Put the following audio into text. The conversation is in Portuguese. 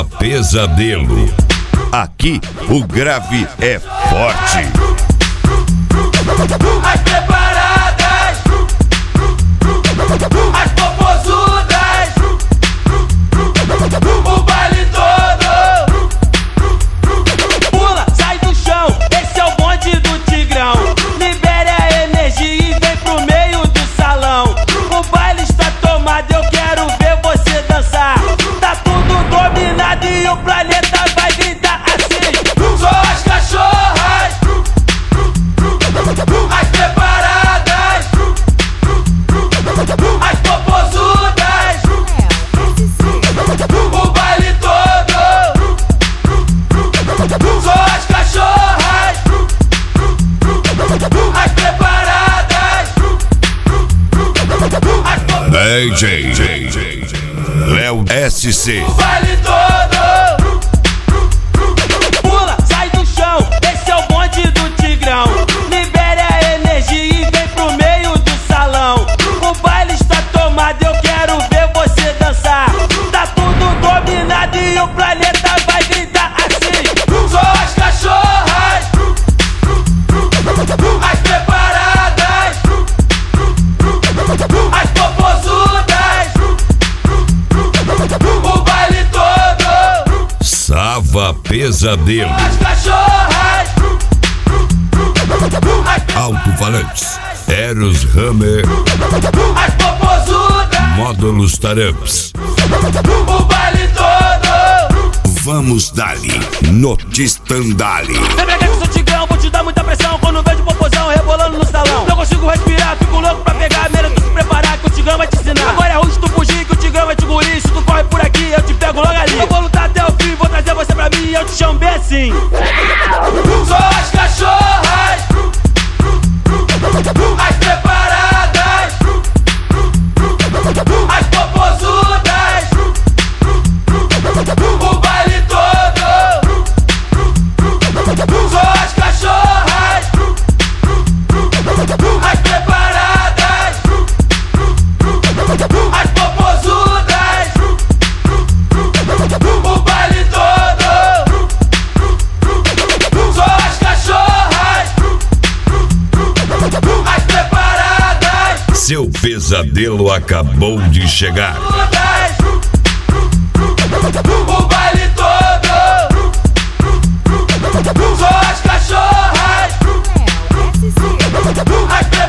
Sava Pesadelo. Aqui o grave é forte. As preparadas, as popozudas, o baile todo. Pula, sai do chão, esse é o bonde do Tigrão. Libere a energia e vem pro meio do salão. O baile está tomado, eu quero ver você dançar. Tá tudo dominado e o planeta vai gritar assim. Só as cachorras, as preparadas, as popozudas, o baile todo. Só as cachorras, as preparadas, as popozudas, DJ Léo SC. o baile todo. Pula, sai do chão, esse é o bonde do Tigrão. Libere a energia e vem pro meio do salão. O baile está tomado, eu quero ver você dançar. Tá tudo dominado e o planeta vai gritar assim. Só as cachorras, as preparadas, as popozudas, o baile todo. Sava Pesadelo. As cachorras, Alto-falantes. Eros Hammer. as popozudas, Módulos Taramps. o baile todo. Vamos dali. Notistandali. Lembra que eu sou Tigrão, vou te dar muita pressão. Quando vejo popozão rebolando no salão, não consigo respirar, fico louco pra pegar. Menos tu se preparar que o Tigrão vai te ensinar. Agora é ruim se tu fugir que o Tigrão vai te engolir. Se tu corre por aqui, eu te pego logo ali. Eu vou lutar até o fim, vou trazer você pra mim e eu te chamo bem assim. Só as cachorras, as preparadas, as popozudas, o baile todo. Só as cachorras, as preparadas, as popozudas, o baile todo. Só as cachorras, as preparadas, Seu pesadelo acabou de chegar. o baile todo. Só as cachorras, as